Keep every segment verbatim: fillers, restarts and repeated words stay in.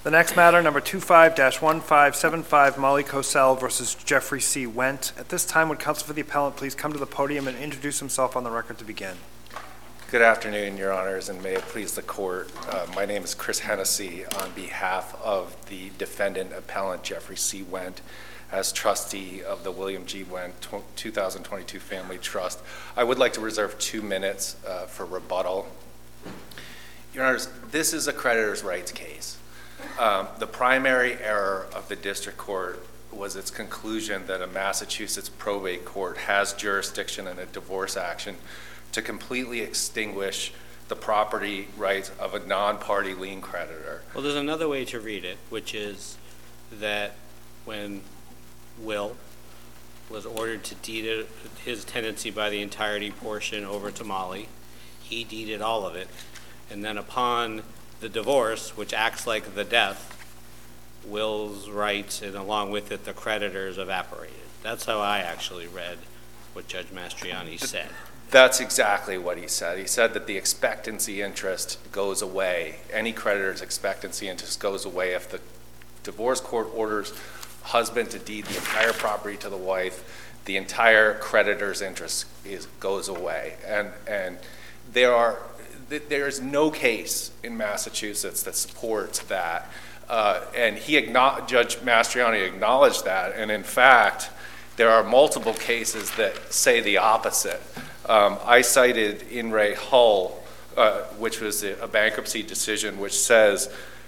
The next matter, number two five dash one five seven five, Molly Cosell versus Jeffrey C. Wendt. At this time, would counsel for the appellant please come to the podium and introduce himself on the record to begin? Good afternoon, Your Honors, and may it please the Court. Uh, my name is Chris Hennessy on behalf of the defendant appellant Jeffrey C. Wendt as trustee of the William G. Wendt two thousand twenty-two Family Trust. I would like to reserve two minutes uh, for rebuttal. Your Honors, this is a creditor's rights case. Um, the primary error of the district court was its conclusion that a Massachusetts probate court has jurisdiction in a divorce action to completely extinguish the property rights of a non-party lien creditor. Well, there's another way to read it, which is that when Will was ordered to deed his tenancy by the entirety portion over to Molly, he deeded all of it, and then upon the divorce, which acts like the death, Will's rights and along with it the creditors evaporated. That's how I actually read what Judge Mastriani said. That's exactly what he said. He said that the expectancy interest goes away. Any creditor's expectancy interest goes away if the divorce court orders husband to deed the entire property to the wife. The entire creditor's interest is goes away. And and there are there is no case in Massachusetts that supports that. Uh, and he Judge Mastriani acknowledged that. And in fact, there are multiple cases that say the opposite. Um, I cited In re Hull, uh, which was a bankruptcy decision, which says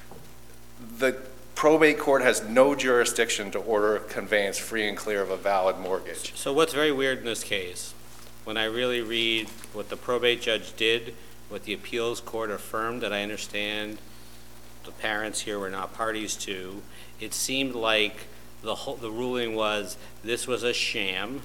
the probate court has no jurisdiction to order a conveyance free and clear of a valid mortgage. So what's very weird in this case, when I really read what the probate judge did, what the appeals court affirmed that I understand the parents here were not parties to, it seemed like the whole, the ruling was this was a sham,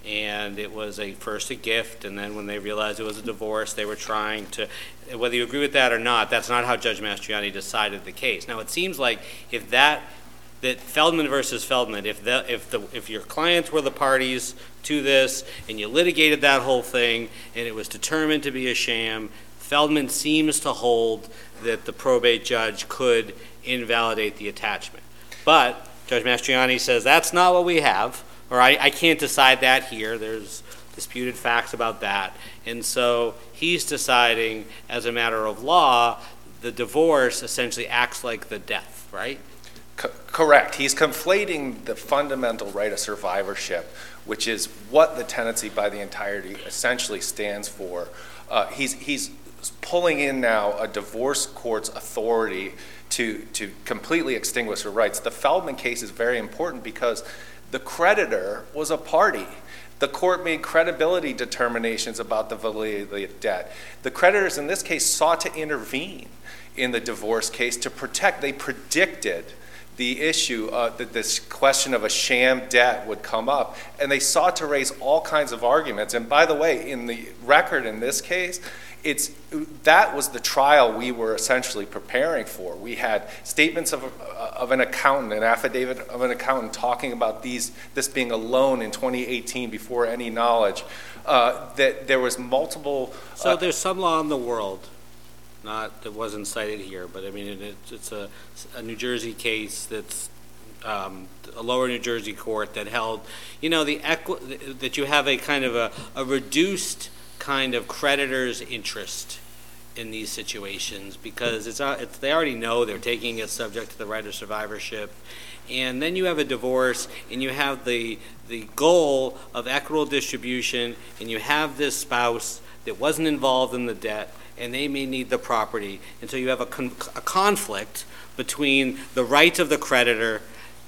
and it was a first a gift, and then when they realized it was a divorce, they were trying to, whether you agree with that or not, that's not how Judge Mastriani decided the case. Now it seems like if that, that Feldman versus Feldman, if the, if the, if your clients were the parties to this, and you litigated that whole thing, and it was determined to be a sham, Feldman seems to hold that the probate judge could invalidate the attachment. But Judge Mastriani says that's not what we have, or I, I can't decide that here. There's disputed facts about that. And so he's deciding, as a matter of law, the divorce essentially acts like the death, right? Co- correct. He's conflating the fundamental right of survivorship, which is what the tenancy by the entirety essentially stands for. Uh, he's he's pulling in now a divorce court's authority to, to completely extinguish her rights. The Feldman case is very important because the creditor was a party. The court made credibility determinations about the validity of the debt. The creditors in this case sought to intervene in the divorce case to protect. They predicted the issue, uh, that this question of a sham debt would come up, and they sought to raise all kinds of arguments. And by the way, in the record in this case, it's that was the trial we were essentially preparing for. We had statements of, uh, of an accountant, an affidavit of an accountant talking about these this being a loan in twenty eighteen before any knowledge. Uh, that there was multiple. Uh, so there's some law in the world, not that wasn't cited here, but I mean it, it's a, a New Jersey case that's um, a lower New Jersey court that held, you know, the equi- that you have a kind of a, a reduced kind of creditor's interest in these situations because it's, it's they already know they're taking it subject to the right of survivorship, and then you have a divorce and you have the the goal of equitable distribution, and you have this spouse that wasn't involved in the debt and they may need the property, and so you have a, con- a conflict between the rights of the creditor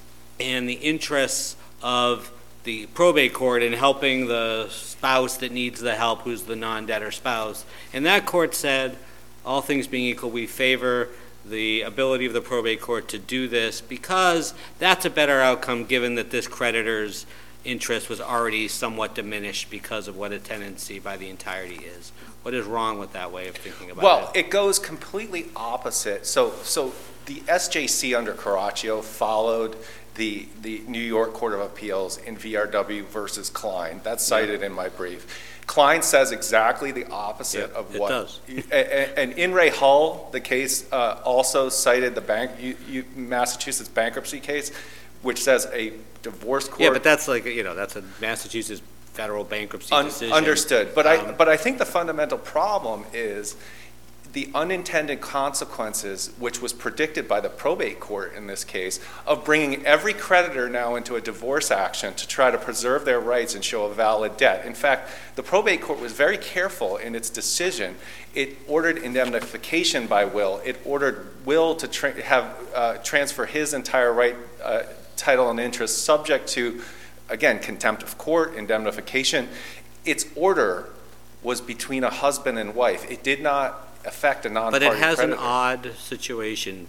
and the interests of the probate court in helping the spouse that needs the help, who's the non-debtor spouse. And that court said, all things being equal, we favor the ability of the probate court to do this because that's a better outcome given that this creditor's interest was already somewhat diminished because of what a tenancy by the entirety is. What is wrong with that way of thinking about well, it? Well, it goes completely opposite. So, so the S J C under Caraccio followed the, the New York Court of Appeals in V R W versus Klein. That's cited yeah. in my brief. Klein says exactly the opposite yeah, of it what. Does. And, and In re Hull, the case uh, also cited the bank, you, you, Massachusetts bankruptcy case, which says a divorce court. Yeah, but that's like, you know, that's a Massachusetts federal bankruptcy un- decision. Understood. But um, I but I think the fundamental problem is the unintended consequences, which was predicted by the probate court in this case, of bringing every creditor now into a divorce action to try to preserve their rights and show a valid debt. In fact, the probate court was very careful in its decision. It ordered indemnification by will. It ordered will to tra- have uh, transfer his entire right, uh, title, and interest subject to, again, contempt of court, indemnification. Its order was between a husband and wife. It did not affect a non-party creditor. But it has creditor. an odd situation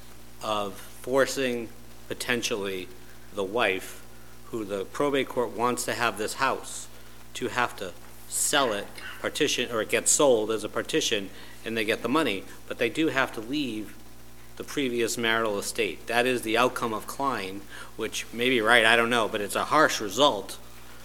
of forcing potentially the wife, who the probate court wants to have this house, to have to sell it, partition, or it gets sold as a partition, and they get the money, but they do have to leave the previous marital estate. That is the outcome of Klein, which may be right, I don't know, but it's a harsh result.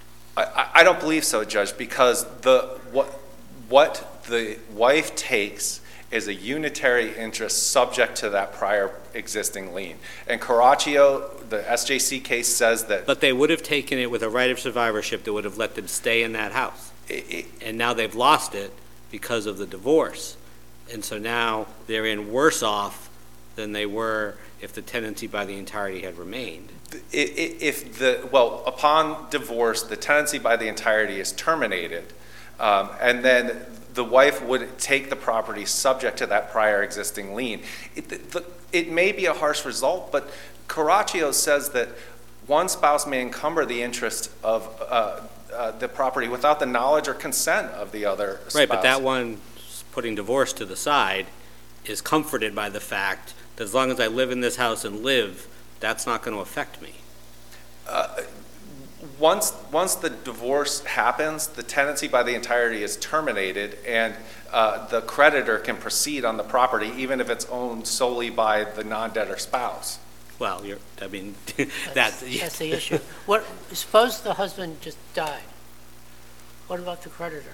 I, I don't believe so, Judge, because the what what the wife takes is a unitary interest subject to that prior existing lien. And Caraccio, the S J C case, says that. But they would have taken it with a right of survivorship that would have let them stay in that house. It, it, and now they've lost it because of the divorce. And so now they're in worse off than they were if the tenancy by the entirety had remained. If the, well, upon divorce, the tenancy by the entirety is terminated, um, and then the wife would take the property subject to that prior existing lien. It, the, it may be a harsh result, but Caraccio says that one spouse may encumber the interest of uh, uh, the property without the knowledge or consent of the other spouse. Right, but that one, putting divorce to the side, is comforted by the fact that as long as I live in this house and live, that's not going to affect me. Uh, once once the divorce happens, the tenancy by the entirety is terminated, and uh, the creditor can proceed on the property even if it's owned solely by the non-debtor spouse. Well, you're, I mean, that's, that's, that's the issue. What, suppose the husband just died. What about the creditor?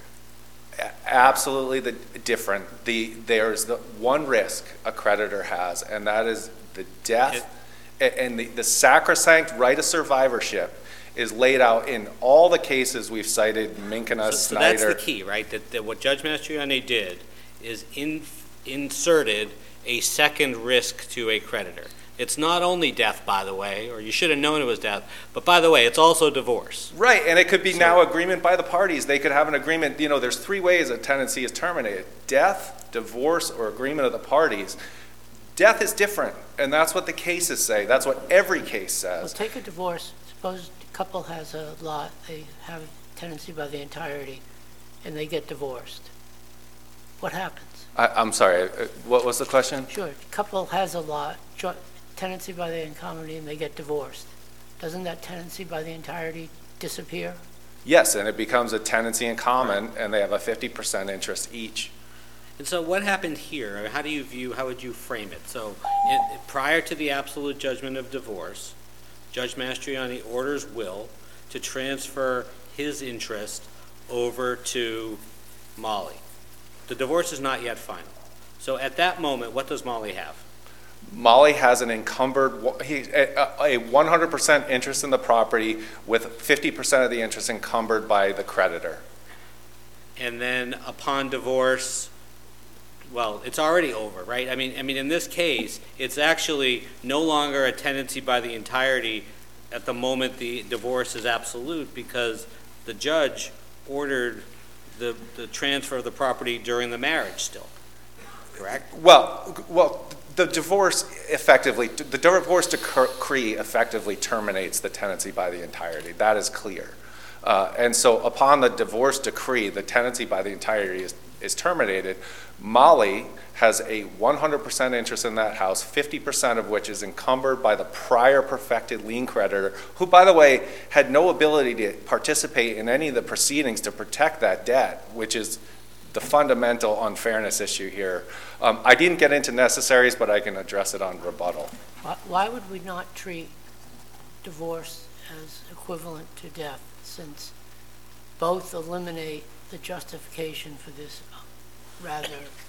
Absolutely the, different. The, there's the one risk a creditor has, and that is the death, it, and the, the sacrosanct right of survivorship is laid out in all the cases we've cited, Minkina, so, so Snyder. that's the key, right? That, that what Judge Mastriani did is in, inserted a second risk to a creditor. It's not only death, by the way, or you should have known it was death, but by the way, it's also divorce. Right, and it could be so, now agreement by the parties. They could have an agreement. You know, there's three ways a tenancy is terminated: death, divorce, or agreement of the parties. Death is different, and that's what the cases say. That's what every case says. Well, take a divorce. Suppose the couple has a lot. They have tenancy by the entirety, and they get divorced. What happens? I, I'm sorry, what was the question? Sure, the couple has a lot. Tenancy by the entirety, and they get divorced. Doesn't that tenancy by the entirety disappear? Yes, and it becomes a tenancy in common, and they have a fifty percent interest each. And so what happened here? How do you view, how would you frame it? So in, prior to the absolute judgment of divorce, Judge Mastriani orders Will to transfer his interest over to Molly. The divorce is not yet final. So at that moment, what does Molly have? Molly has an encumbered, he, a, a one hundred percent interest in the property with fifty percent of the interest encumbered by the creditor. And then upon divorce, well, it's already over, right? I mean, I mean, in this case, it's actually no longer a tenancy by the entirety at the moment the divorce is absolute, because the judge ordered the, the transfer of the property during the marriage still, correct? Well, well, the divorce effectively, the divorce decree effectively terminates the tenancy by the entirety. That is clear. Uh, and so upon the divorce decree, the tenancy by the entirety is, is terminated. Molly has a one hundred percent interest in that house, fifty percent of which is encumbered by the prior perfected lien creditor, who, by the way, had no ability to participate in any of the proceedings to protect that debt, which is the fundamental unfairness issue here. Um, I didn't get into necessaries, but I can address it on rebuttal. Why, why would we not treat divorce as equivalent to death, since both eliminate the justification for this rather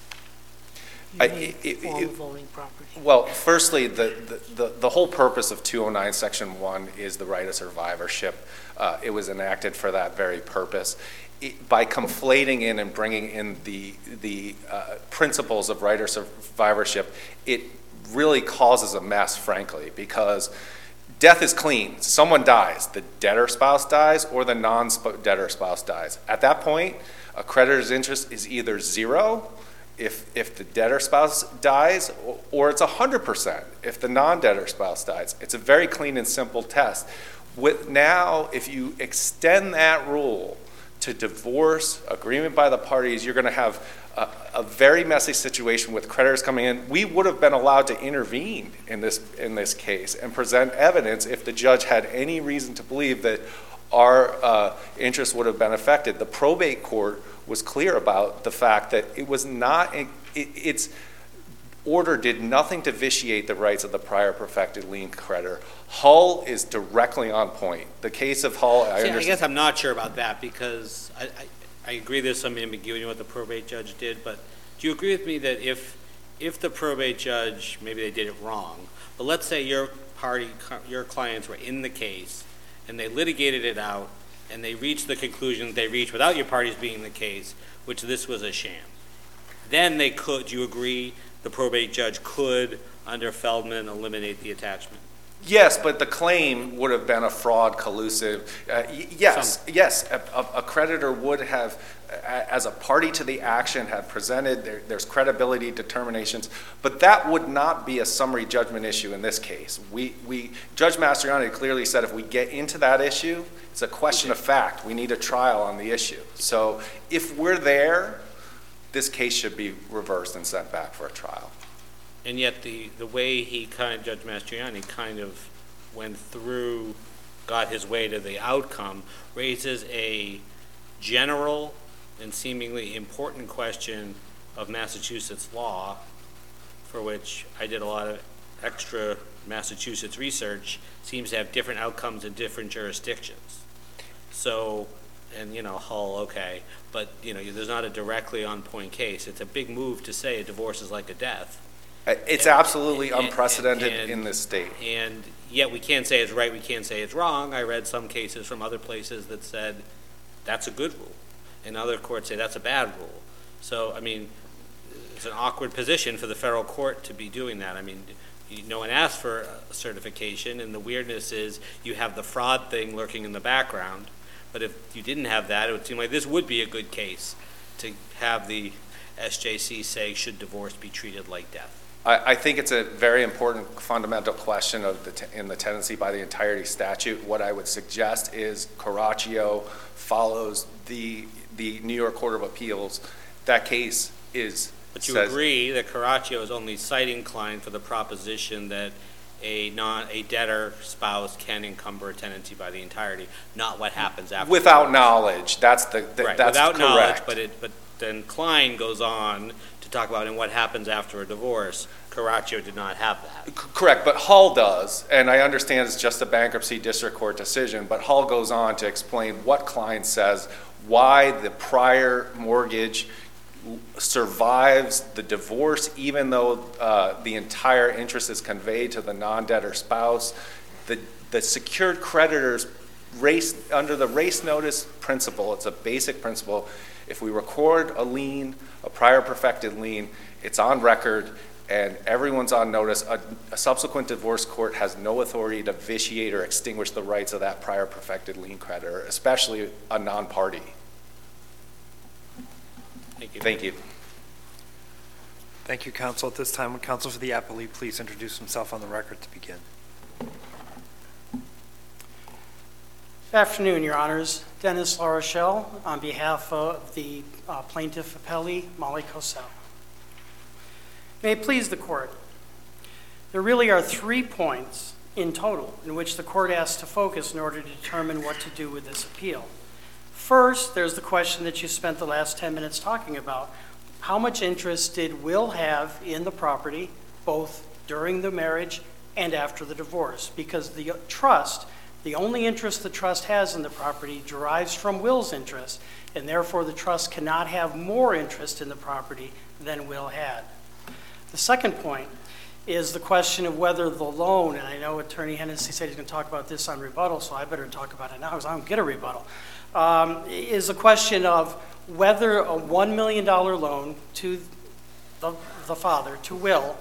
I- unique it- form it- of owning property. Well, firstly, the, the- the, the whole purpose of two oh nine, Section one is the right of survivorship. Uh, It was enacted for that very purpose. It- By conflating in and bringing in the, the uh, principles of right of survivorship, it really causes a mess, frankly, because death is clean. Someone dies, the debtor spouse dies or the non-debtor spouse dies. At that point, a creditor's interest is either zero if, if the debtor spouse dies, or, or it's one hundred percent if the non-debtor spouse dies. It's a very clean and simple test. With now, if you extend that rule to divorce, agreement by the parties, you're going to have a, a very messy situation with creditors coming in. We would have been allowed to intervene in this in this case and present evidence if the judge had any reason to believe that our uh, interests would have been affected. The probate court was clear about the fact that it was not, it, its order did nothing to vitiate the rights of the prior perfected lien creditor. Hull is directly on point. The case of Hull, I See, I understand. guess I'm not sure about that, because I, I, I agree there's some ambiguity in what the probate judge did, but do you agree with me that if, if the probate judge, maybe they did it wrong, but let's say your party, your clients were in the case, and they litigated it out, and they reached the conclusion they reached without your parties being in the case, which this was a sham. Then they could, do you agree, the probate judge could, under Feldman, eliminate the attachment? Yes, but the claim would have been a fraud, collusive. Uh, y- yes, yes, a, a- a creditor would have, a- as a party to the action, have presented, there, there's credibility determinations, but that would not be a summary judgment issue in this case. We, we, Judge Mastriani clearly said if we get into that issue, it's a question of fact. We need a trial on the issue. So if we're there, this case should be reversed and sent back for a trial. And yet the, the way he kind, Judge Mastriani kind of went through, got his way to the outcome, raises a general and seemingly important question of Massachusetts law, for which I did a lot of extra Massachusetts research, seems to have different outcomes in different jurisdictions. So, and you know, Hull, okay, but you know, there's not a directly on point case. It's a big move to say a divorce is like a death. Uh, It's And- absolutely and- unprecedented and- in this state. And yet we can't say it's right, we can't say it's wrong. I read some cases from other places that said that's a good rule, and other courts say that's a bad rule. So, I mean, it's an awkward position for the federal court to be doing that. I mean, you- no one asked for a certification, and the weirdness is you have the fraud thing lurking in the background. But if you didn't have that, it would seem like this would be a good case to have the S J C say, should divorce be treated like death? I, I think it's a very important fundamental question of the, te- in the tenancy by the entirety statute. What I would suggest is Caraccio follows the, the New York Court of Appeals. That case is, But you says- agree that Caraccio is only citing Klein for the proposition that a non, a debtor spouse can encumber a tenancy by the entirety, not what happens after. without divorce. knowledge. That's the, the- Right, that's without knowledge, correct. but it, but then Klein goes on to talk about in what happens after a divorce. Caraccio did not have that. C- Correct, but Hull does, and I understand it's just a bankruptcy district court decision, but Hull goes on to explain what Klein says, why the prior mortgage survives the divorce, even though uh, the entire interest is conveyed to the non-debtor spouse. The, the secured creditors race, under the race notice principle, it's a basic principle. If we record a lien, a prior perfected lien, it's on record and everyone's on notice. A, a subsequent divorce court has no authority to vitiate or extinguish the rights of that prior perfected lien creditor, especially a non-party. Thank you. Thank you. Thank you, counsel. At this time, would counsel for the appellee please introduce himself on the record to begin? Good afternoon, Your Honors. Dennis LaRochelle on behalf of the uh, plaintiff appellee, Molly Cosell. May it please the court, there really are three points in total in which the court has to focus in order to determine what to do with this appeal. First, there's the question that you spent the last ten minutes talking about. How much interest did Will have in the property, both during the marriage and after the divorce, because the trust, the only interest the trust has in the property derives from Will's interest, and therefore the trust cannot have more interest in the property than Will had. The second point is the question of whether the loan, and I know Attorney Hennessy said he's going to talk about this on rebuttal, so I better talk about it now because I don't get a rebuttal, um, is the question of whether a one million dollars loan to the, the father, to Will,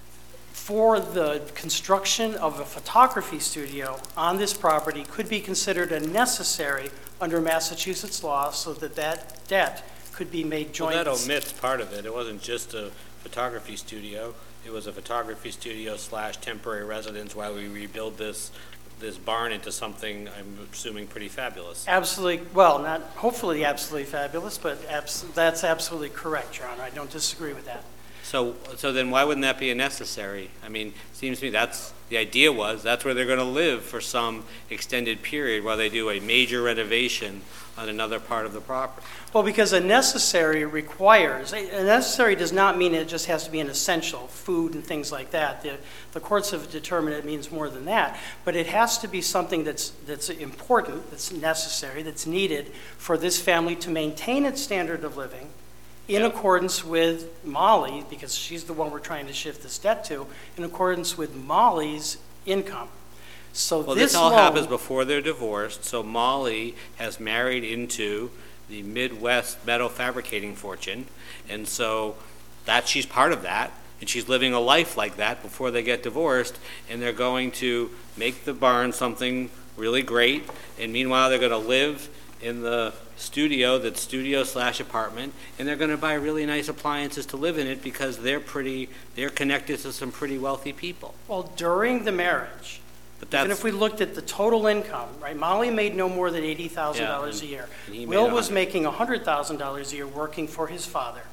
for the construction of a photography studio on this property could be considered a necessary under Massachusetts law so that that debt could be made joint. Well, that omits part of it. It wasn't just a photography studio. It was a photography studio slash temporary residence while we rebuild this this barn into something, I'm assuming, pretty fabulous. Absolutely, well, not hopefully absolutely fabulous, but abs that's absolutely correct, Your Honor. I don't disagree with that. So, so then why wouldn't that be a necessary? I mean, it seems to me that's, the idea was, that's where they're going to live for some extended period while they do a major renovation on another part of the property. Well, because a necessary requires, a necessary does not mean it just has to be an essential, food and things like that. The, the courts have determined it means more than that, but it has to be something that's, that's important, that's necessary, that's needed for this family to maintain its standard of living in accordance with Molly, because she's the one we're trying to shift this debt to, in accordance with Molly's income. So Well, this this all loan, happens before they're divorced, so Molly has married into the Midwest metal fabricating fortune, and so that she's part of that, and she's living a life like that before they get divorced, and they're going to make the barn something really great, and meanwhile they're going to live in the studio that's studio slash apartment, and they're going to buy really nice appliances to live in it because they're pretty, they're connected to some pretty wealthy people. well, during the marriage, But even that's, if we looked at the total income, right, Molly made no more than eighty thousand dollars Yeah, a year. and he made Will a was hundred. making one hundred thousand dollars a year working for his father.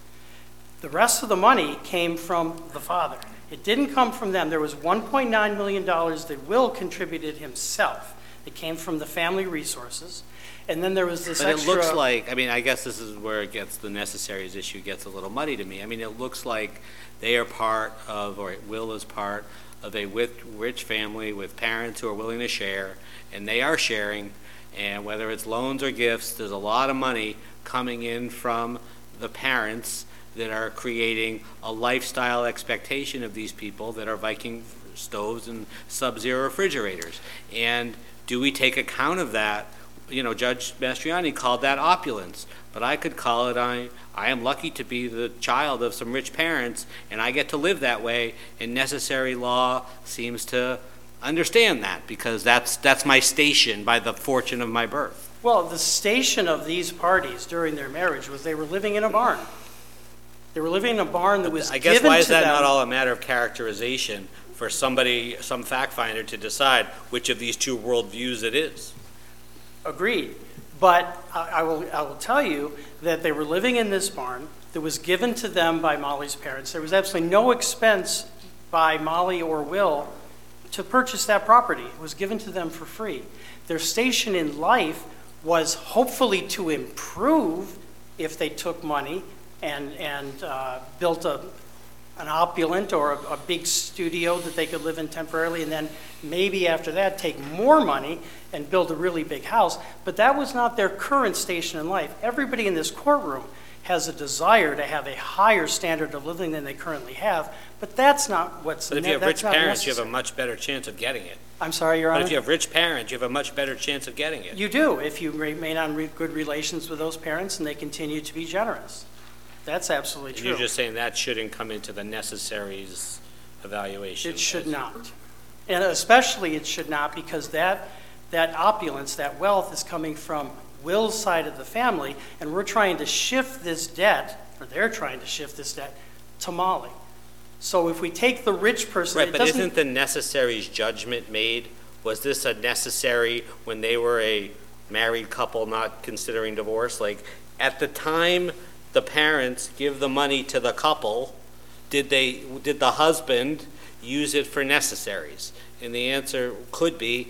The rest of the money came from the father. It didn't come from them. There was one point nine million dollars that Will contributed himself. It came from the family resources. And then there was this but it extra... looks like, I mean, I guess this is where it gets, the necessaries issue gets a little muddy to me. I mean, it looks like they are part of, or Will is part of a with, rich family with parents who are willing to share, and they are sharing, and whether it's loans or gifts, there's a lot of money coming in from the parents that are creating a lifestyle expectation of these people that are Viking stoves and Sub-Zero refrigerators. And do we take account of that? You know, Judge Mastriani called that opulence, but I could call it, I, I am lucky to be the child of some rich parents, and I get to live that way, and necessary law seems to understand that, because that's, that's my station by the fortune of my birth. Well, the station of these parties during their marriage was they were living in a barn. They were living in a barn that was I guess given why is to that them. not all a matter of characterization for somebody, some fact finder to decide which of these two worldviews it is? Agreed. But I I will, I will tell you that they were living in this barn that was given to them by Molly's parents. There was absolutely no expense by Molly or Will to purchase that property. It was given to them for free. Their station in life was hopefully to improve if they took money and, and uh, built a, an opulent or a, a big studio that they could live in temporarily, and then maybe after that take more money and build a really big house. But that was not their current station in life. Everybody in this courtroom has a desire to have a higher standard of living than they currently have, but that's not what's But if ne- you have that's rich not parents, you have a necessary. much better chance of getting it. I'm sorry, Your But Honor? if you have rich parents, you have a much better chance of getting it. You do, if you remain on re- good relations with those parents and they continue to be generous. That's absolutely And true. you're just saying that shouldn't come into the necessaries evaluation. It should as- not. And especially it should not, because that, that opulence, that wealth is coming from Will's side of the family, and we're trying to shift this debt, or they're trying to shift this debt, to Molly. So if we take the rich person, Right, it but doesn't... isn't the necessaries judgment made, was this a necessary when they were a married couple not considering divorce? Like, at the time the parents give the money to the couple, did they, did the husband use it for necessaries? And the answer could be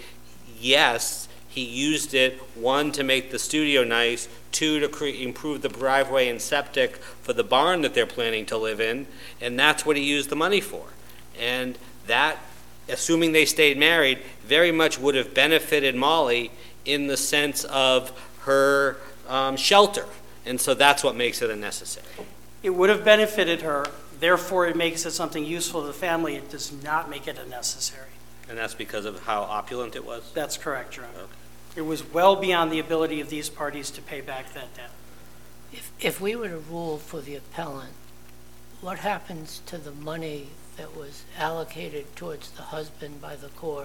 yes. He used it, one, to make the studio nice, two, to cre- improve the driveway and septic for the barn that they're planning to live in, and that's what he used the money for. And that assuming they stayed married, very much would have benefited Molly in the sense of her um, shelter. And so that's what makes it unnecessary. It would have benefited her, therefore it makes it something useful to the family. It does not make it unnecessary. And that's because of how opulent it was? That's correct, Your Honor. Okay. It was well beyond the ability of these parties to pay back that debt. If, if we were to rule for the appellant, what happens to the money that was allocated towards the husband by the court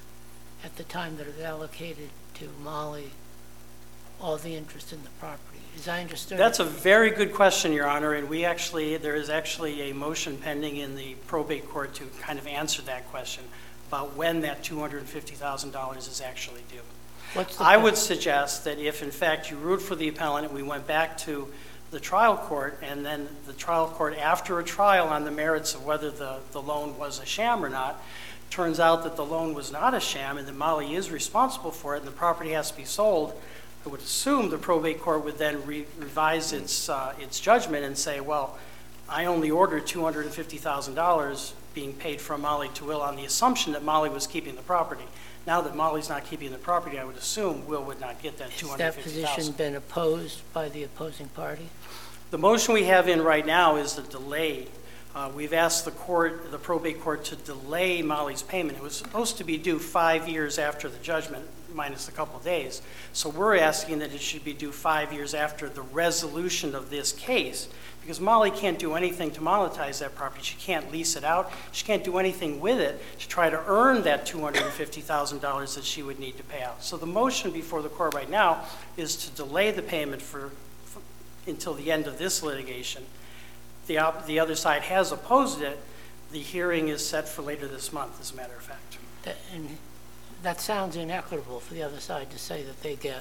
at the time that it was allocated to Molly, all the interest in the property? As I understood. That's a very good question, Your Honor, and we actually, there is actually a motion pending in the probate court to kind of answer that question about when that two hundred fifty thousand dollars is actually due. What's the I point? would suggest that if, in fact, you ruled for the appellant and we went back to the trial court, and then the trial court, after a trial on the merits of whether the, the loan was a sham or not, turns out that the loan was not a sham and that Molly is responsible for it and the property has to be sold, I would assume the probate court would then re- revise its, uh, its judgment and say, well, I only ordered two hundred fifty thousand dollars being paid from Molly to Will on the assumption that Molly was keeping the property. Now that Molly's not keeping the property, I would assume Will would not get that two Has hundred that fifty thousand dollars. position been opposed by the opposing party? The motion we have in right now is the delay. Uh, we've asked the court, the probate court, to delay Molly's payment. It was supposed to be due five years after the judgment, minus a couple days. So we're asking that it should be due five years after the resolution of this case, because Molly can't do anything to monetize that property. She can't lease it out. She can't do anything with it to try to earn that two hundred fifty thousand dollars that she would need to pay out. So the motion before the court right now is to delay the payment for, for until the end of this litigation. The, op- the other side has opposed it. The hearing is set for later this month, as a matter of fact. That, and that sounds inequitable for the other side to say that they get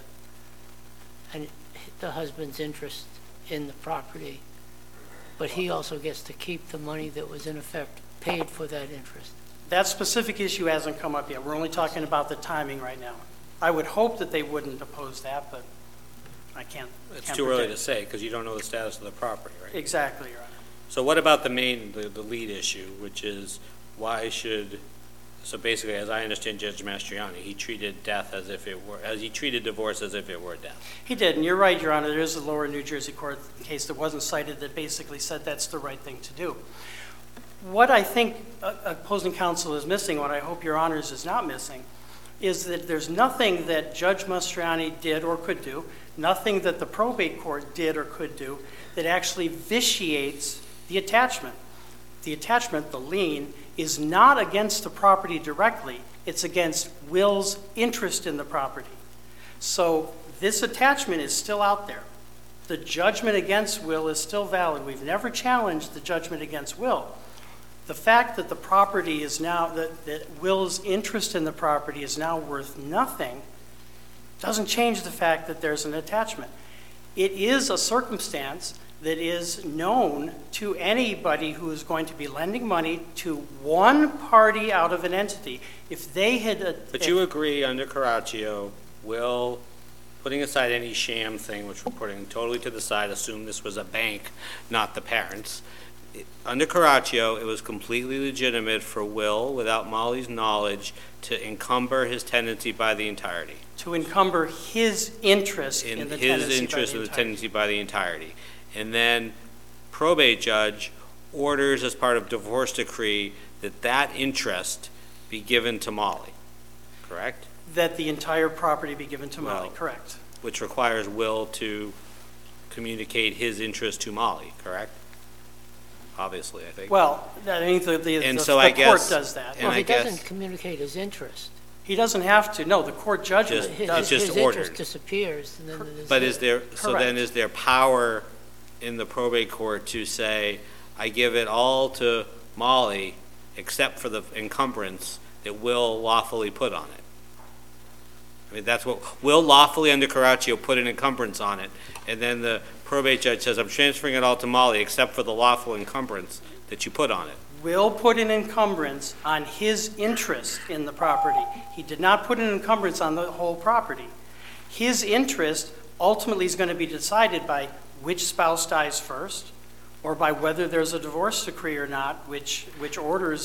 an, the husband's interest in the property, but he also gets to keep the money that was in effect paid for that interest. That specific issue hasn't come up yet. We're only talking about the timing right now. I would hope that they wouldn't oppose that, but I can't. It's can't too early to predict. say because you don't know the status of the property, right? Exactly, Your Honor. So what about the main, the, the lead issue, which is why should, so basically, as I understand Judge Mastriani, he treated death as if it were, as he treated divorce as if it were death. He did, and you're right, Your Honor. There is a lower New Jersey court case that wasn't cited that basically said that's the right thing to do. What I think uh, opposing counsel is missing, what I hope Your Honors is not missing, is that there's nothing that Judge Mastriani did or could do, nothing that the probate court did or could do, that actually vitiates the attachment. The attachment, the lien, is not against the property directly. It's against Will's interest in the property. So this attachment is still out there. The judgment against Will is still valid. We've never challenged the judgment against Will. The fact that the property is now, that, that Will's interest in the property is now worth nothing doesn't change the fact that there's an attachment. It is a circumstance that is known to anybody who is going to be lending money to one party out of an entity. If they had... A, But if, you agree under Caraccio, Will, putting aside any sham thing, which we're putting totally to the side, assume this was a bank, not the parents. It, under Caraccio, it was completely legitimate for Will, without Molly's knowledge, to encumber his tenancy by the entirety. to encumber his interest in, In the his tenancy interest by in the the entire- tenancy by the entirety. And then probate judge orders as part of divorce decree that that interest be given to Molly, correct? That the entire property be given to Molly, Well- correct. Which requires Will to communicate his interest to Molly, correct? Obviously, I think. Well, I think the, the, And the, so the I court guess- does that. and Well, I he guess- doesn't communicate his interest. He doesn't have to. No, the court judgment Just- His, does. just his ordered. interest disappears, and then there's But the- is there, so Correct. then is there power in the probate court to say, I give it all to Molly except for the encumbrance that Will lawfully put on it? I mean, that's what, Will lawfully under Caraccio put an encumbrance on it, and then the probate judge says, I'm transferring it all to Molly except for the lawful encumbrance that you put on it. Will put an encumbrance on his interest in the property. He did not put an encumbrance on the whole property. His interest ultimately is going to be decided by which spouse dies first, or by whether there's a divorce decree or not, which, which orders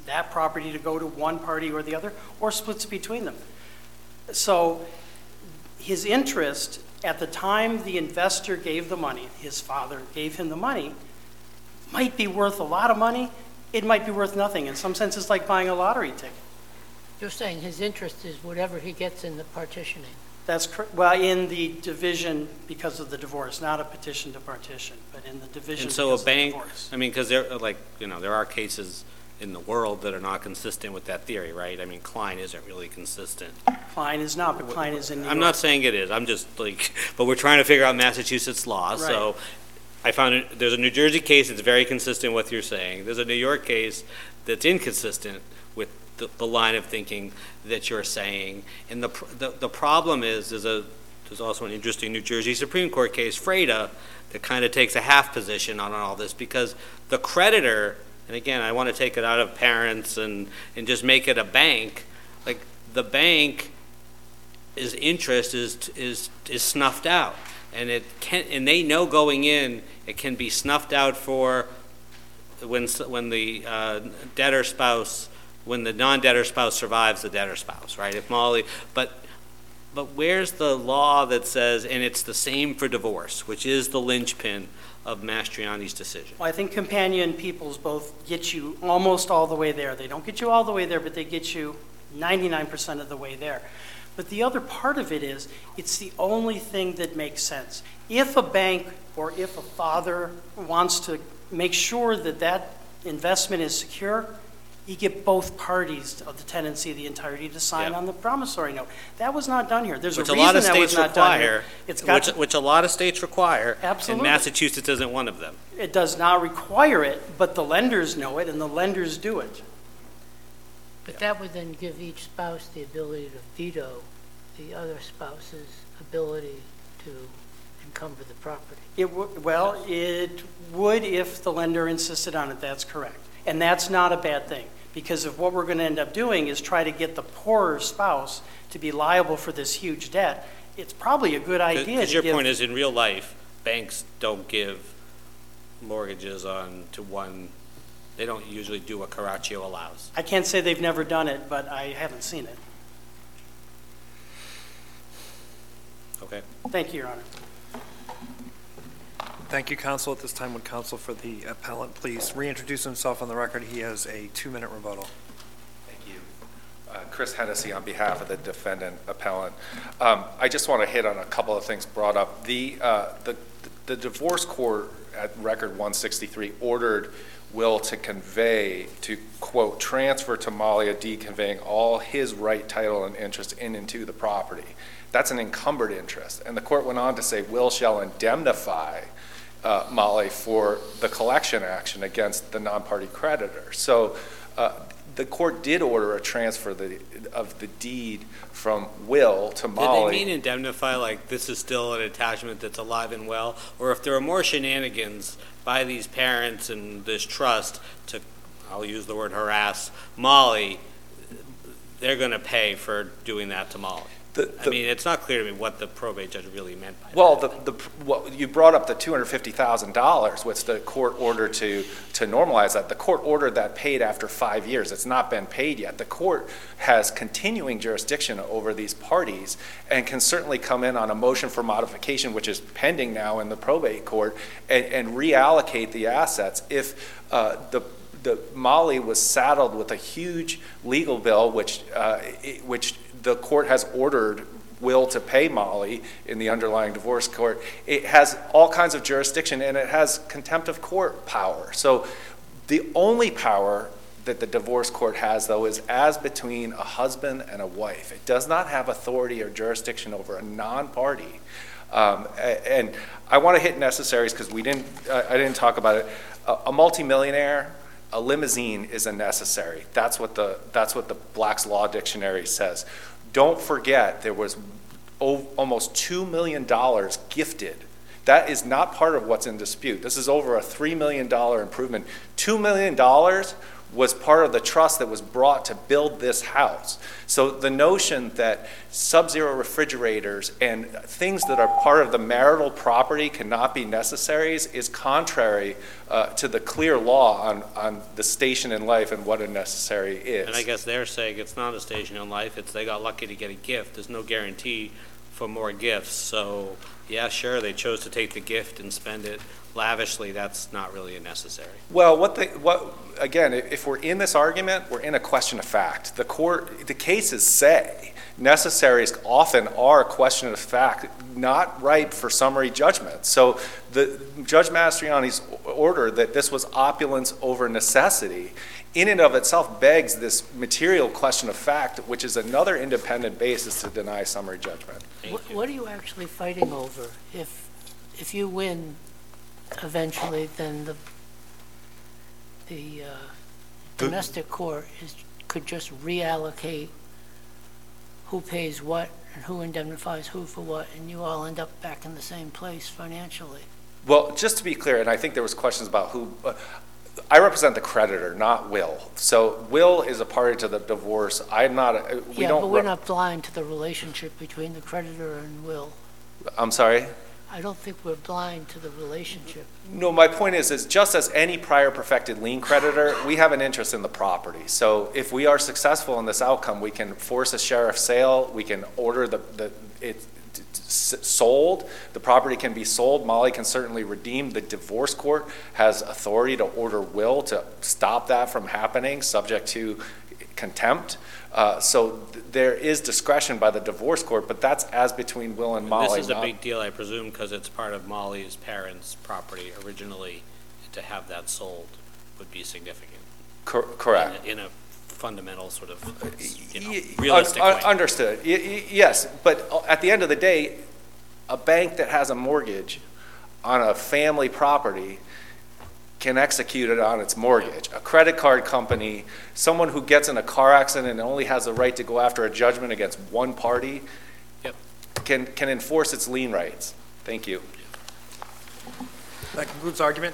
that property to go to one party or the other, or splits between them. So his interest at the time the investor gave the money, his father gave him the money, might be worth a lot of money. It might be worth nothing. In some sense, it's like buying a lottery ticket. You're saying his interest is whatever he gets in the partitioning. That's correct. Well, in the division because of the divorce, not a petition to partition, but in the division And so a because of the bank, divorce. I mean, because there, like, you know, there are cases in the world that are not consistent with that theory, right? I mean, Klein isn't really consistent. Klein is not, but Klein is in New York. I'm not saying it is, I'm just like, but we're trying to figure out Massachusetts law, so I found it, there's a New Jersey case that's very consistent with what you're saying. There's a New York case that's inconsistent with the, the line of thinking that you're saying. And the, pr- the, the problem is, there's a, there's also an interesting New Jersey Supreme Court case, Freda, that kind of takes a half position on all this, because the creditor, and again, I want to take it out of parents and, and just make it a bank, like, the bank, is interest is, is, is snuffed out. And it can, and they know going in, it can be snuffed out for when, s- when the uh, debtor spouse, when the non-debtor spouse survives the debtor spouse, right? If Molly, but, but where's the law that says, and it's the same for divorce, which is the linchpin of Mastriani's decision? Well, I think companion peoples both get you almost all the way there. They don't get you all the way there, but they get you ninety-nine percent of the way there. But the other part of it is, it's the only thing that makes sense. If a bank or if a father wants to make sure that that investment is secure, you get both parties of the tenancy of the entirety to sign Yep. on the promissory note. That was not done here. There's Which a a reason lot of that was states not done here. require, It's got which, to- which a lot of states require. Absolutely. And Massachusetts isn't one of them. It does not require it, but the lenders know it and the lenders do it. But that would then give each spouse the ability to veto the other spouse's ability to encumber the property. It would, well, it would if the lender insisted on it, that's correct. And that's not a bad thing, because if what we're going to end up doing is try to get the poorer spouse to be liable for this huge debt, it's probably a good idea to Because your give- point is, in real life, banks don't give mortgages on to one, they don't usually do what Caraccio allows. I can't say they've never done it, but I haven't seen it. Okay? Thank you, Your Honor. Thank you, counsel. At this time, would counsel for the appellant please reintroduce himself on the record? He has a two-minute rebuttal. Thank you. Uh, Chris Hennessy on behalf of the defendant appellant. Um, I just want to hit on a couple of things brought up. The, uh, the, the divorce court at record one sixty-three ordered Will to convey, to quote, transfer to Molly a deed conveying all his right, title, and interest in and to the property. That's an encumbered interest. And the court went on to say, Will shall indemnify uh, Molly for the collection action against the non-party creditor. So uh, the court did order a transfer the, of the deed from Will to Molly. Did they mean indemnify, like this is still an attachment that's alive and well? Or if there are more shenanigans by these parents and this trust to, I'll use the word harass, Molly, they're going to pay for doing that to Molly? The- I the- mean, it's not clear to me what the probate judge really meant by that. Well, the, the, what, you brought up the two hundred fifty thousand dollars, which the court ordered to, to normalize that. The court ordered that paid after five years. It's not been paid yet. The court has continuing jurisdiction over these parties and can certainly come in on a motion for modification, which is pending now in the probate court, and, and reallocate the assets if uh, the the Molly was saddled with a huge legal bill, which uh, it, which the court has ordered Will to pay Molly in the underlying divorce court. It has all kinds of jurisdiction and it has contempt of court power. So the only power that the divorce court has, though, is as between a husband and a wife. It does not have authority or jurisdiction over a non-party. Um, a- and I want to hit necessaries because we didn't. Uh, I didn't talk about it. A, a multimillionaire. A limousine is a necessary. That's what the that's what the Black's Law Dictionary says. Don't forget there was o- almost two million dollars gifted. That is not part of what's in dispute. This is over a three million dollars improvement. two million dollars was part of the trust that was brought to build this house. So the notion that Sub-Zero refrigerators and things that are part of the marital property cannot be necessaries is contrary uh, to the clear law on, on the station in life and what a necessary is. And I guess they're saying it's not a station in life, it's they got lucky to get a gift. There's no guarantee for more gifts. So, yeah, sure, they chose to take the gift and spend it lavishly. That's not really a necessary. Well, what they, what, again, if we're in this argument, we're in a question of fact. The court, the cases say necessaries often are a question of fact, not ripe for summary judgment. So the Judge Mastriani's order that this was opulence over necessity in and of itself begs this material question of fact, which is another independent basis to deny summary judgment. What, what are you actually fighting over? If, if you win eventually, then the, the uh, domestic court is, could just reallocate who pays what and who indemnifies who for what, and you all end up back in the same place financially. Well, just to be clear, and I think there was questions about who, uh, I represent the creditor, not Will. So Will is a party to the divorce. I'm not, a, we Yeah, don't. but we're re- not blind to the relationship between the creditor and Will. I'm sorry? I don't think we're blind to the relationship. No, my point is, is just as any prior perfected lien creditor, we have an interest in the property. So if we are successful in this outcome, we can force a sheriff's sale, we can order the, the it t- t- sold, the property can be sold, Molly can certainly redeem. The divorce court has authority to order Will to stop that from happening, subject to contempt. Uh, so th- there is discretion by the divorce court, but that's as between Will and And Molly. this is a not- big deal, I presume, because it's part of Molly's parents' property originally. To have that sold would be significant. Cor- correct. In a, in a fundamental sort of, you know, Y- realistic un- way. un- Understood. Y- y- Yes, but at the end of the day, a bank that has a mortgage on a family property can execute it on its mortgage. A credit card company, someone who gets in a car accident and only has the right to go after a judgment against one party, Yep. can, can enforce its lien rights. Thank you. That concludes argument.